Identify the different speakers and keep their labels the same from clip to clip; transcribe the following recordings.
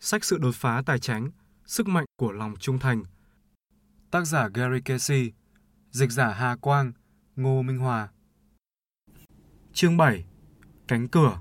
Speaker 1: Sách Sự đột phá tài chánh, sức mạnh của lòng trung thành. Tác giả Gary Casey, dịch giả Hà Quang, Ngô Minh Hòa. Chương 7. Cánh cửa.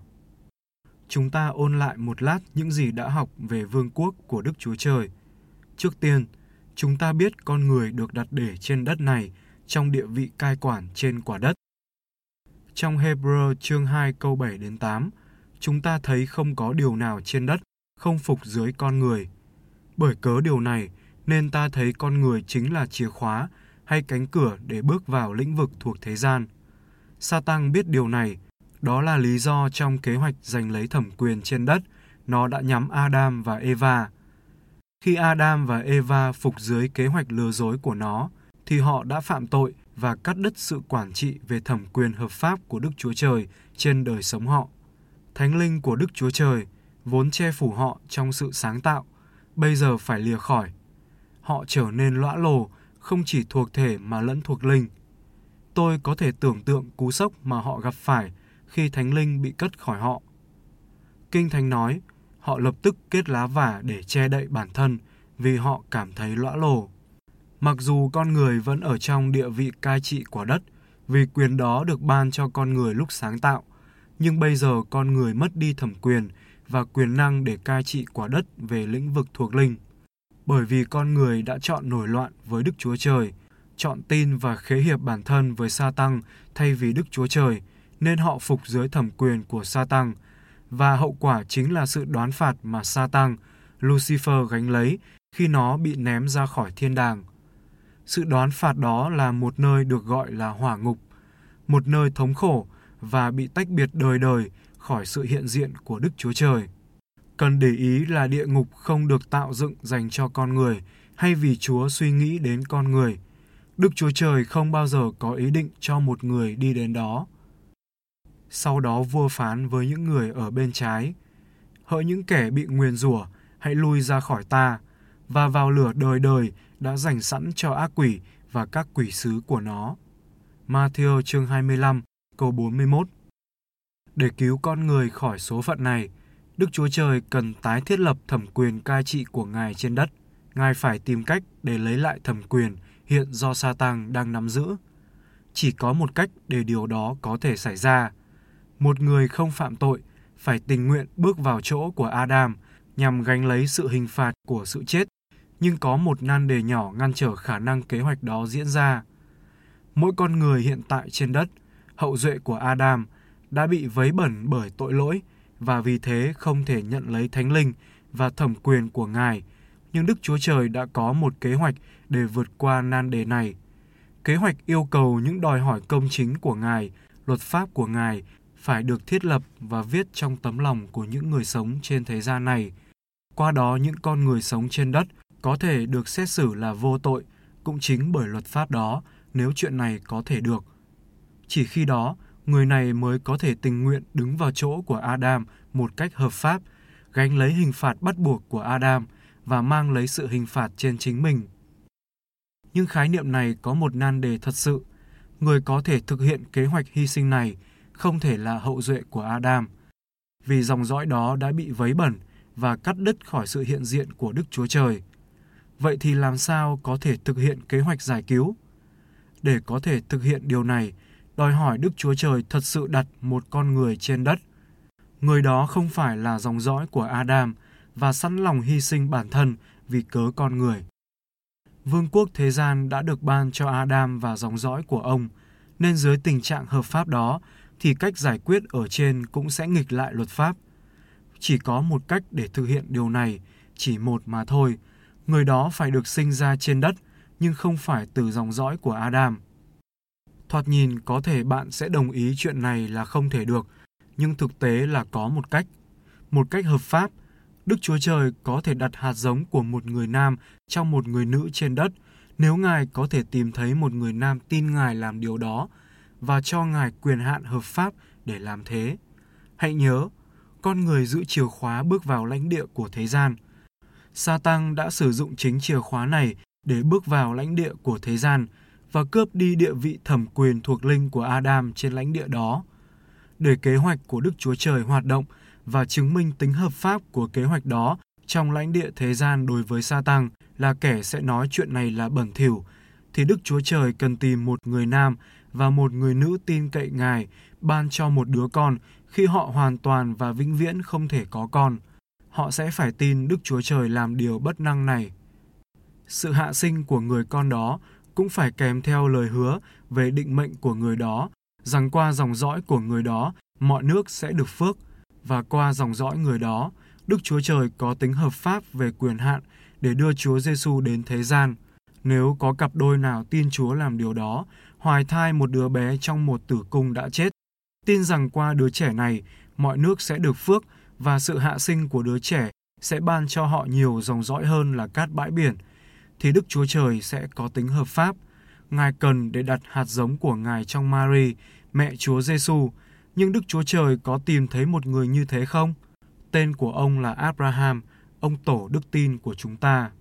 Speaker 1: Chúng ta ôn lại một lát những gì đã học về vương quốc của Đức Chúa Trời. Trước tiên, chúng ta biết con người được đặt để trên đất này trong địa vị cai quản trên quả đất. Trong Hebrew chương 2 câu 7 đến 8, chúng ta thấy không có điều nào trên đất không phục dưới con người. Bởi cớ điều này nên ta thấy con người chính là chìa khóa hay cánh cửa để bước vào lĩnh vực thuộc thế gian. Sa-tăng biết điều này, đó là lý do trong kế hoạch giành lấy thẩm quyền trên đất, nó đã nhắm Adam và Eva. Khi Adam và Eva phục dưới kế hoạch lừa dối của nó, thì họ đã phạm tội và cắt đứt sự quản trị về thẩm quyền hợp pháp của Đức Chúa Trời trên đời sống họ. Thánh linh của Đức Chúa Trời vốn che phủ họ trong sự sáng tạo, bây giờ phải lìa khỏi. Họ trở nên lõa lồ, không chỉ thuộc thể mà lẫn thuộc linh. Tôi có thể tưởng tượng cú sốc mà họ gặp phải khi thánh linh bị cất khỏi họ. Kinh Thánh nói, họ lập tức kết lá vả để che đậy bản thân vì họ cảm thấy lõa lồ. Mặc dù con người vẫn ở trong địa vị cai trị quả đất, vì quyền đó được ban cho con người lúc sáng tạo, nhưng bây giờ con người mất đi thẩm quyền và quyền năng để cai trị quả đất về lĩnh vực thuộc linh. Bởi vì con người đã chọn nổi loạn với Đức Chúa Trời, chọn tin và khế hiệp bản thân với Sa-tăng thay vì Đức Chúa Trời, nên họ phục dưới thẩm quyền của Sa-tăng. Và hậu quả chính là sự đoán phạt mà Sa-tăng, Lucifer gánh lấy khi nó bị ném ra khỏi thiên đàng. Sự đoán phạt đó là một nơi được gọi là hỏa ngục, một nơi thống khổ và bị tách biệt đời đời khỏi sự hiện diện của Đức Chúa Trời. Cần để ý là địa ngục không được tạo dựng dành cho con người hay vì Chúa suy nghĩ đến con người. Đức Chúa Trời không bao giờ có ý định cho một người đi đến đó. Sau đó vua phán với những người ở bên trái: hỡi những kẻ bị nguyền rủa, hãy lui ra khỏi ta, và vào lửa đời đời đã dành sẵn cho ác quỷ và các quỷ sứ của nó. Ma-thi-ơ chương 25, câu 41. Để cứu con người khỏi số phận này, Đức Chúa Trời cần tái thiết lập thẩm quyền cai trị của Ngài trên đất. Ngài phải tìm cách để lấy lại thẩm quyền hiện do Sa-tăng đang nắm giữ. Chỉ có một cách để điều đó có thể xảy ra. Một người không phạm tội phải tình nguyện bước vào chỗ của Adam nhằm gánh lấy sự hình phạt của sự chết, nhưng có một nan đề nhỏ ngăn trở khả năng kế hoạch đó diễn ra. Mỗi con người hiện tại trên đất, hậu duệ của Adam, đã bị vấy bẩn bởi tội lỗi và vì thế không thể nhận lấy thánh linh và thẩm quyền của Ngài. Nhưng Đức Chúa Trời đã có một kế hoạch để vượt qua nan đề này. Kế hoạch yêu cầu những đòi hỏi công chính của Ngài, luật pháp của Ngài phải được thiết lập và viết trong tấm lòng của những người sống trên thế gian này. Qua đó những con người sống trên đất có thể được xét xử là vô tội, cũng chính bởi luật pháp đó, nếu chuyện này có thể được. Chỉ khi đó, người này mới có thể tình nguyện đứng vào chỗ của Adam một cách hợp pháp, gánh lấy hình phạt bắt buộc của Adam và mang lấy sự hình phạt trên chính mình. Nhưng khái niệm này có một nan đề thật sự. Người có thể thực hiện kế hoạch hy sinh này không thể là hậu duệ của Adam, vì dòng dõi đó đã bị vấy bẩn và cắt đứt khỏi sự hiện diện của Đức Chúa Trời. Vậy thì làm sao có thể thực hiện kế hoạch giải cứu? Để có thể thực hiện điều này, đòi hỏi Đức Chúa Trời thật sự đặt một con người trên đất. Người đó không phải là dòng dõi của Adam và sẵn lòng hy sinh bản thân vì cớ con người. Vương quốc thế gian đã được ban cho Adam và dòng dõi của ông, nên dưới tình trạng hợp pháp đó thì cách giải quyết ở trên cũng sẽ nghịch lại luật pháp. Chỉ có một cách để thực hiện điều này, chỉ một mà thôi. Người đó phải được sinh ra trên đất, nhưng không phải từ dòng dõi của Adam. Thoạt nhìn có thể bạn sẽ đồng ý chuyện này là không thể được, nhưng thực tế là có một cách. Một cách hợp pháp, Đức Chúa Trời có thể đặt hạt giống của một người nam trong một người nữ trên đất, nếu Ngài có thể tìm thấy một người nam tin Ngài làm điều đó và cho Ngài quyền hạn hợp pháp để làm thế. Hãy nhớ, con người giữ chìa khóa bước vào lãnh địa của thế gian. Sa-tăng đã sử dụng chính chìa khóa này để bước vào lãnh địa của thế gian và cướp đi địa vị thẩm quyền thuộc linh của Adam trên lãnh địa đó. Để kế hoạch của Đức Chúa Trời hoạt động và chứng minh tính hợp pháp của kế hoạch đó trong lãnh địa thế gian đối với Sa-tăng là kẻ sẽ nói chuyện này là bẩn thỉu, thì Đức Chúa Trời cần tìm một người nam và một người nữ tin cậy Ngài ban cho một đứa con khi họ hoàn toàn và vĩnh viễn không thể có con. Họ sẽ phải tin Đức Chúa Trời làm điều bất năng này. Sự hạ sinh của người con đó cũng phải kèm theo lời hứa về định mệnh của người đó, rằng qua dòng dõi của người đó, mọi nước sẽ được phước, và qua dòng dõi người đó, Đức Chúa Trời có tính hợp pháp về quyền hạn để đưa Chúa Giêsu đến thế gian. Nếu có cặp đôi nào tin Chúa làm điều đó, hoài thai một đứa bé trong một tử cung đã chết, tin rằng qua đứa trẻ này, mọi nước sẽ được phước và sự hạ sinh của đứa trẻ sẽ ban cho họ nhiều dòng dõi hơn là cát bãi biển, thì Đức Chúa Trời sẽ có tính hợp pháp. Ngài cần để đặt hạt giống của Ngài trong Mary, mẹ Chúa Giêsu, nhưng Đức Chúa Trời có tìm thấy một người như thế không? Tên của ông là Abraham, ông tổ đức tin của chúng ta.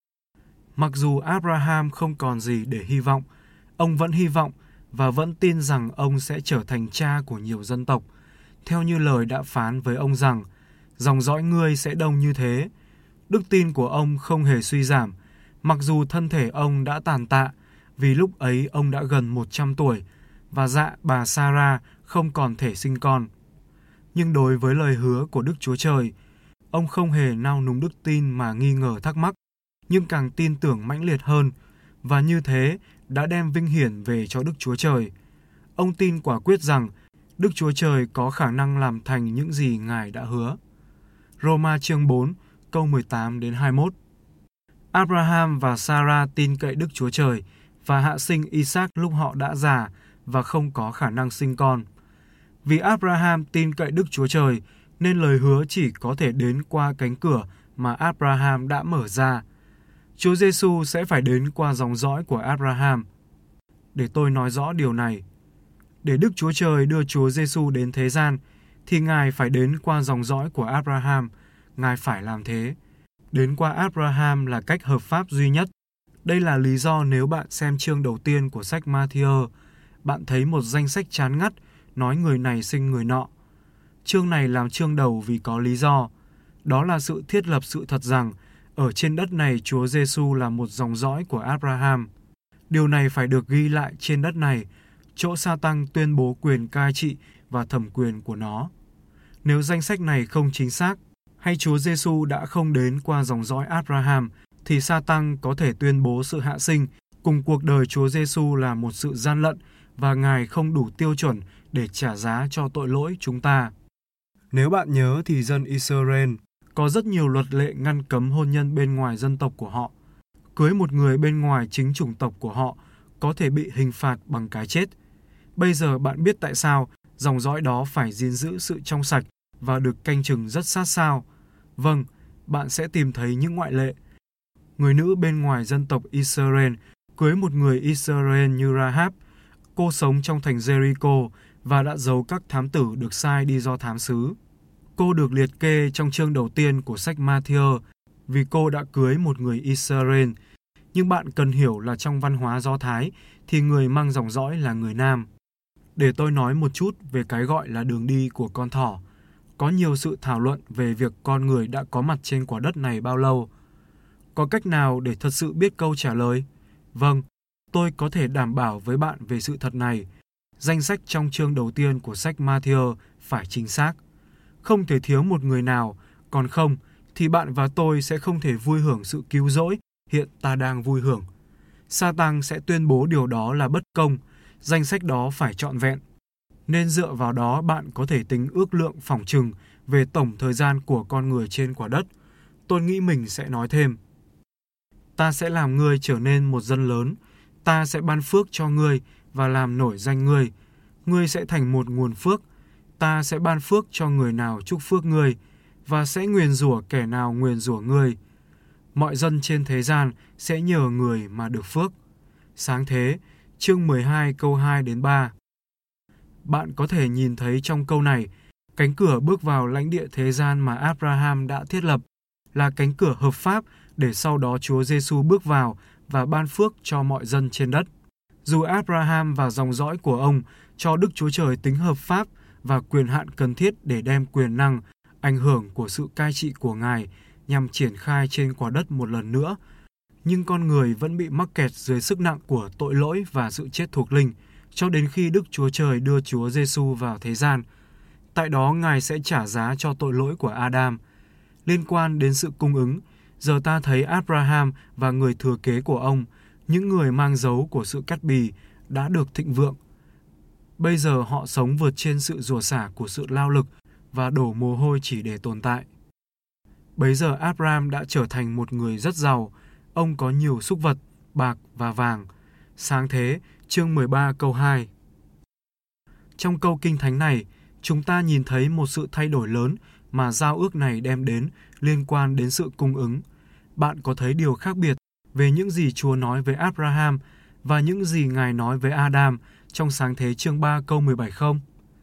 Speaker 1: Mặc dù Abraham không còn gì để hy vọng, ông vẫn hy vọng và vẫn tin rằng ông sẽ trở thành cha của nhiều dân tộc, theo như lời đã phán với ông rằng, dòng dõi ngươi sẽ đông như thế. Đức tin của ông không hề suy giảm, mặc dù thân thể ông đã tàn tạ, vì lúc ấy ông đã gần 100 tuổi, và dạ bà Sarah không còn thể sinh con. Nhưng đối với lời hứa của Đức Chúa Trời, ông không hề nao núng đức tin mà nghi ngờ thắc mắc, nhưng càng tin tưởng mãnh liệt hơn, và như thế đã đem vinh hiển về cho Đức Chúa Trời. Ông tin quả quyết rằng Đức Chúa Trời có khả năng làm thành những gì Ngài đã hứa. Roma chương 4, câu 18 đến 21. Abraham và Sarah tin cậy Đức Chúa Trời và hạ sinh Isaac lúc họ đã già và không có khả năng sinh con. Vì Abraham tin cậy Đức Chúa Trời nên lời hứa chỉ có thể đến qua cánh cửa mà Abraham đã mở ra. Chúa Giêsu sẽ phải đến qua dòng dõi của Abraham. Để tôi nói rõ điều này, để Đức Chúa Trời đưa Chúa Giêsu đến thế gian thì Ngài phải đến qua dòng dõi của Abraham. Ngài phải làm thế. Đến qua Abraham là cách hợp pháp duy nhất. Đây là lý do nếu bạn xem chương đầu tiên của sách Ma-thi-ơ, bạn thấy một danh sách chán ngắt nói người này sinh người nọ. Chương này làm chương đầu vì có lý do. Đó là sự thiết lập sự thật rằng ở trên đất này Chúa Giêsu là một dòng dõi của Abraham. Điều này phải được ghi lại trên đất này, chỗ Sa-tăng tuyên bố quyền cai trị và thẩm quyền của nó. Nếu danh sách này không chính xác, hay Chúa Giêsu đã không đến qua dòng dõi Abraham, thì Sa-tăng có thể tuyên bố sự hạ sinh cùng cuộc đời Chúa Giêsu là một sự gian lận và Ngài không đủ tiêu chuẩn để trả giá cho tội lỗi chúng ta. Nếu bạn nhớ thì dân Israel có rất nhiều luật lệ ngăn cấm hôn nhân bên ngoài dân tộc của họ. Cưới một người bên ngoài chính chủng tộc của họ có thể bị hình phạt bằng cái chết. Bây giờ bạn biết tại sao dòng dõi đó phải gìn giữ sự trong sạch và được canh chừng rất sát sao. Vâng, bạn sẽ tìm thấy những ngoại lệ. Người nữ bên ngoài dân tộc Israel cưới một người Israel như Rahab. Cô sống trong thành Jericho và đã giấu các thám tử được sai đi do thám sứ. Cô được liệt kê trong chương đầu tiên của sách Ma-thi-ơ vì cô đã cưới một người Israel. Nhưng bạn cần hiểu là trong văn hóa Do Thái thì người mang dòng dõi là người nam. Để tôi nói một chút về cái gọi là đường đi của con thỏ. Có nhiều sự thảo luận về việc con người đã có mặt trên quả đất này bao lâu. Có cách nào để thật sự biết câu trả lời? Vâng, tôi có thể đảm bảo với bạn về sự thật này. Danh sách trong chương đầu tiên của sách Ma-thi-ơ phải chính xác. Không thể thiếu một người nào, còn không thì bạn và tôi sẽ không thể vui hưởng sự cứu rỗi hiện ta đang vui hưởng. Sa-tăng sẽ tuyên bố điều đó là bất công, danh sách đó phải trọn vẹn. Nên dựa vào đó bạn có thể tính ước lượng phỏng chừng về tổng thời gian của con người trên quả đất. Tôi nghĩ mình sẽ nói thêm. Ta sẽ làm ngươi trở nên một dân lớn, ta sẽ ban phước cho ngươi và làm nổi danh ngươi. Ngươi sẽ thành một nguồn phước, ta sẽ ban phước cho người nào chúc phước ngươi và sẽ nguyền rủa kẻ nào nguyền rủa ngươi. Mọi dân trên thế gian sẽ nhờ người mà được phước. Sáng thế, chương 12 câu 2 đến 3. Bạn có thể nhìn thấy trong câu này, cánh cửa bước vào lãnh địa thế gian mà Abraham đã thiết lập là cánh cửa hợp pháp để sau đó Chúa Giêsu bước vào và ban phước cho mọi dân trên đất. Dù Abraham và dòng dõi của ông cho Đức Chúa Trời tính hợp pháp và quyền hạn cần thiết để đem quyền năng, ảnh hưởng của sự cai trị của Ngài nhằm triển khai trên quả đất một lần nữa. Nhưng con người vẫn bị mắc kẹt dưới sức nặng của tội lỗi và sự chết thuộc linh, cho đến khi Đức Chúa Trời đưa Chúa Giêsu vào thế gian. Tại đó Ngài sẽ trả giá cho tội lỗi của Adam. Liên quan đến sự cung ứng, giờ ta thấy Abraham và người thừa kế của ông, những người mang dấu của sự cắt bì, đã được thịnh vượng. Bây giờ họ sống vượt trên sự rủa xả của sự lao lực và đổ mồ hôi chỉ để tồn tại. Bấy giờ Abraham đã trở thành một người rất giàu. Ông có nhiều súc vật, bạc và vàng. Sáng thế, chương 13 câu 2. Trong câu kinh thánh này, chúng ta nhìn thấy một sự thay đổi lớn mà giao ước này đem đến liên quan đến sự cung ứng. Bạn có thấy điều khác biệt về những gì Chúa nói với Abraham và những gì Ngài nói với Adam trong sáng thế chương 3 câu 17 không?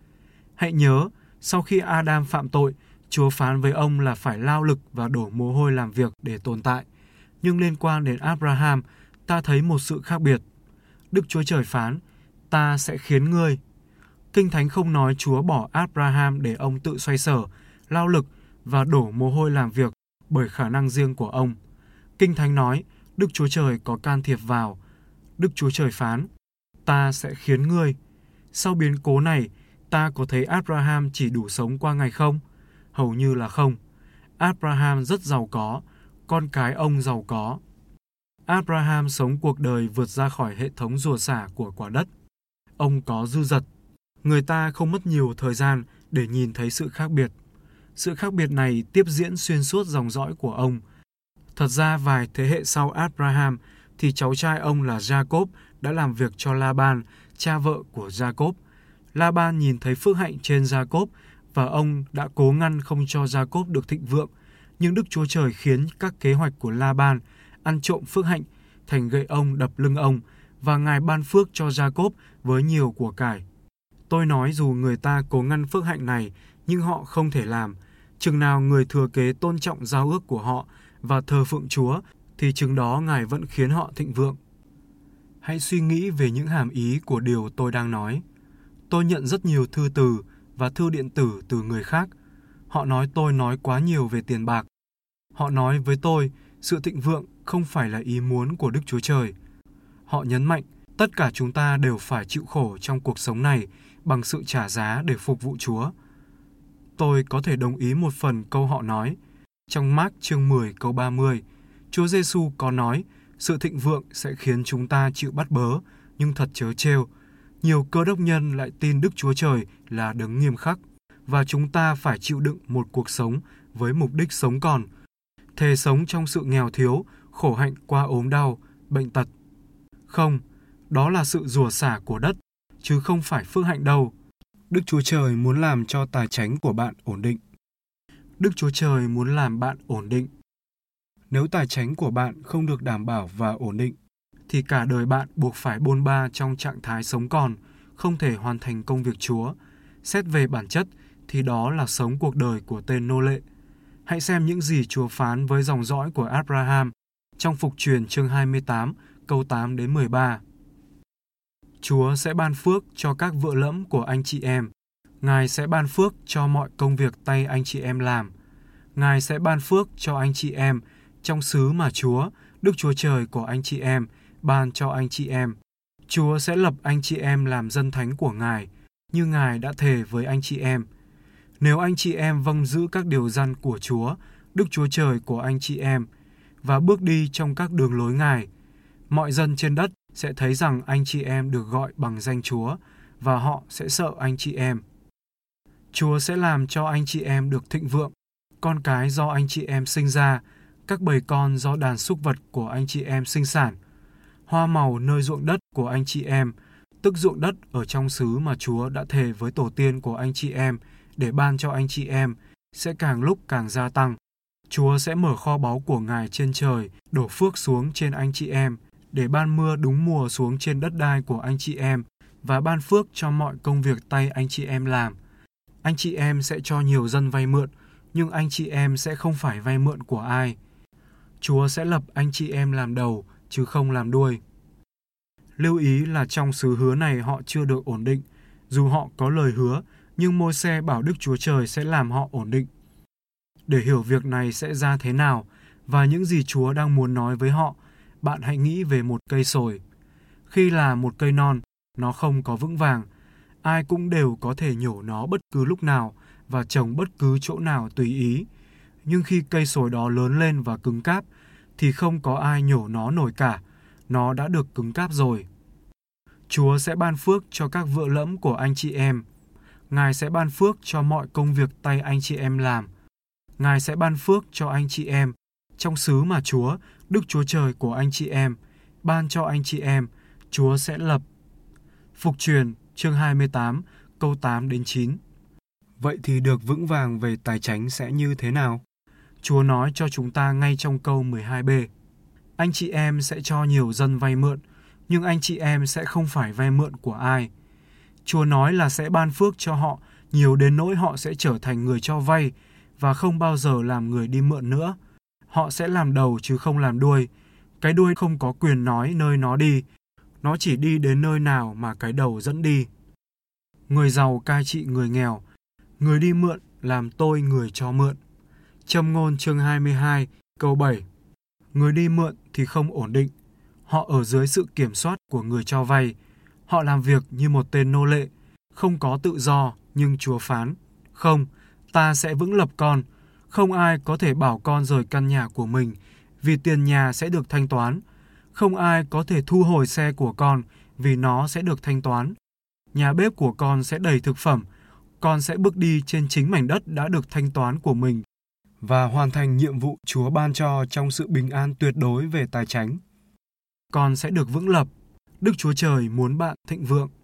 Speaker 1: Hãy nhớ, sau khi Adam phạm tội, Chúa phán với ông là phải lao lực và đổ mồ hôi làm việc để tồn tại. Nhưng liên quan đến Abraham, ta thấy một sự khác biệt. Đức Chúa Trời phán, ta sẽ khiến ngươi. Kinh Thánh không nói Chúa bỏ Abraham để ông tự xoay sở, lao lực và đổ mồ hôi làm việc bởi khả năng riêng của ông. Kinh Thánh nói, Đức Chúa Trời có can thiệp vào. Đức Chúa Trời phán, ta sẽ khiến ngươi. Sau biến cố này, ta có thấy Abraham chỉ đủ sống qua ngày không? Hầu như là không. Abraham rất giàu có, con cái ông giàu có. Abraham sống cuộc đời vượt ra khỏi hệ thống rủa xả của quả đất. Ông có dư dật. Người ta không mất nhiều thời gian để nhìn thấy sự khác biệt. Sự khác biệt này tiếp diễn xuyên suốt dòng dõi của ông. Thật ra vài thế hệ sau Abraham thì cháu trai ông là Jacob đã làm việc cho Laban, cha vợ của Jacob. Laban nhìn thấy phước hạnh trên Jacob và ông đã cố ngăn không cho Jacob được thịnh vượng. Nhưng Đức Chúa Trời khiến các kế hoạch của Laban ăn trộm phước hạnh thành gậy ông đập lưng ông và Ngài ban phước cho Jacob với nhiều của cải. Tôi nói dù người ta cố ngăn phước hạnh này nhưng họ không thể làm. Chừng nào người thừa kế tôn trọng giao ước của họ và thờ phượng Chúa thì chừng đó Ngài vẫn khiến họ thịnh vượng. Hãy suy nghĩ về những hàm ý của điều tôi đang nói. Tôi nhận rất nhiều thư từ và thư điện tử từ người khác. Họ nói tôi nói quá nhiều về tiền bạc. Họ nói với tôi, sự thịnh vượng không phải là ý muốn của Đức Chúa Trời. Họ nhấn mạnh, tất cả chúng ta đều phải chịu khổ trong cuộc sống này bằng sự trả giá để phục vụ Chúa. Tôi có thể đồng ý một phần câu họ nói. Trong Mác chương 10 câu 30, Chúa Giêsu có nói, sự thịnh vượng sẽ khiến chúng ta chịu bắt bớ, nhưng thật trớ trêu. Nhiều cơ đốc nhân lại tin Đức Chúa Trời là đấng nghiêm khắc, và chúng ta phải chịu đựng một cuộc sống với mục đích sống còn, thề sống trong sự nghèo thiếu, khổ hạnh qua ốm đau, bệnh tật. Không, đó là sự rủa xả của đất, chứ không phải phước hạnh đâu. Đức Chúa Trời muốn làm cho tài chánh của bạn ổn định. Đức Chúa Trời muốn làm bạn ổn định. Nếu tài chánh của bạn không được đảm bảo và ổn định, thì cả đời bạn buộc phải bôn ba trong trạng thái sống còn, không thể hoàn thành công việc Chúa. Xét về bản chất, thì đó là sống cuộc đời của tên nô lệ. Hãy xem những gì Chúa phán với dòng dõi của Abraham trong Phục Truyền chương 28, câu 8 đến 13. Chúa sẽ ban phước cho các vợ lẫm của anh chị em. Ngài sẽ ban phước cho mọi công việc tay anh chị em làm. Ngài sẽ ban phước cho anh chị em trong xứ mà Chúa, Đức Chúa Trời của anh chị em, ban cho anh chị em. Chúa sẽ lập anh chị em làm dân thánh của Ngài, như Ngài đã thề với anh chị em. Nếu anh chị em vâng giữ các điều răn của Chúa, Đức Chúa Trời của anh chị em, và bước đi trong các đường lối Ngài, mọi dân trên đất sẽ thấy rằng anh chị em được gọi bằng danh Chúa, và họ sẽ sợ anh chị em. Chúa sẽ làm cho anh chị em được thịnh vượng, con cái do anh chị em sinh ra, các bầy con do đàn súc vật của anh chị em sinh sản, hoa màu nơi ruộng đất của anh chị em, tức ruộng đất ở trong xứ mà Chúa đã thề với tổ tiên của anh chị em để ban cho anh chị em, sẽ càng lúc càng gia tăng. Chúa sẽ mở kho báu của Ngài trên trời, đổ phước xuống trên anh chị em, để ban mưa đúng mùa xuống trên đất đai của anh chị em, và ban phước cho mọi công việc tay anh chị em làm. Anh chị em sẽ cho nhiều dân vay mượn, nhưng anh chị em sẽ không phải vay mượn của ai. Chúa sẽ lập anh chị em làm đầu, chứ không làm đuôi. Lưu ý là trong xứ hứa này họ chưa được ổn định. Dù họ có lời hứa, nhưng Môi-se bảo Đức Chúa Trời sẽ làm họ ổn định. Để hiểu việc này sẽ ra thế nào và những gì Chúa đang muốn nói với họ, bạn hãy nghĩ về một cây sồi. Khi là một cây non, nó không có vững vàng. Ai cũng đều có thể nhổ nó bất cứ lúc nào và trồng bất cứ chỗ nào tùy ý. Nhưng khi cây sồi đó lớn lên và cứng cáp, thì không có ai nhổ nó nổi cả. Nó đã được cứng cáp rồi. Chúa sẽ ban phước cho các vựa lẫm của anh chị em. Ngài sẽ ban phước cho mọi công việc tay anh chị em làm. Ngài sẽ ban phước cho anh chị em trong xứ mà Chúa, Đức Chúa Trời của anh chị em, ban cho anh chị em, Chúa sẽ lập. Phục truyền, chương 28, câu 8 đến 9. Vậy thì được vững vàng về tài chánh sẽ như thế nào? Chúa nói cho chúng ta ngay trong câu 12b. Anh chị em sẽ cho nhiều dân vay mượn, nhưng anh chị em sẽ không phải vay mượn của ai. Chúa nói là sẽ ban phước cho họ, nhiều đến nỗi họ sẽ trở thành người cho vay và không bao giờ làm người đi mượn nữa. Họ sẽ làm đầu chứ không làm đuôi. Cái đuôi không có quyền nói nơi nó đi. Nó chỉ đi đến nơi nào mà cái đầu dẫn đi. Người giàu cai trị người nghèo. Người đi mượn làm tôi người cho mượn. Châm ngôn chương 22, câu 7. Người đi mượn thì không ổn định. Họ ở dưới sự kiểm soát của người cho vay. Họ làm việc như một tên nô lệ, không có tự do, nhưng Chúa phán, không, ta sẽ vững lập con. Không ai có thể bảo con rời căn nhà của mình, vì tiền nhà sẽ được thanh toán. Không ai có thể thu hồi xe của con, vì nó sẽ được thanh toán. Nhà bếp của con sẽ đầy thực phẩm. Con sẽ bước đi trên chính mảnh đất đã được thanh toán của mình và hoàn thành nhiệm vụ Chúa ban cho trong sự bình an tuyệt đối về tài chánh. Con sẽ được vững lập. Đức Chúa Trời muốn bạn thịnh vượng.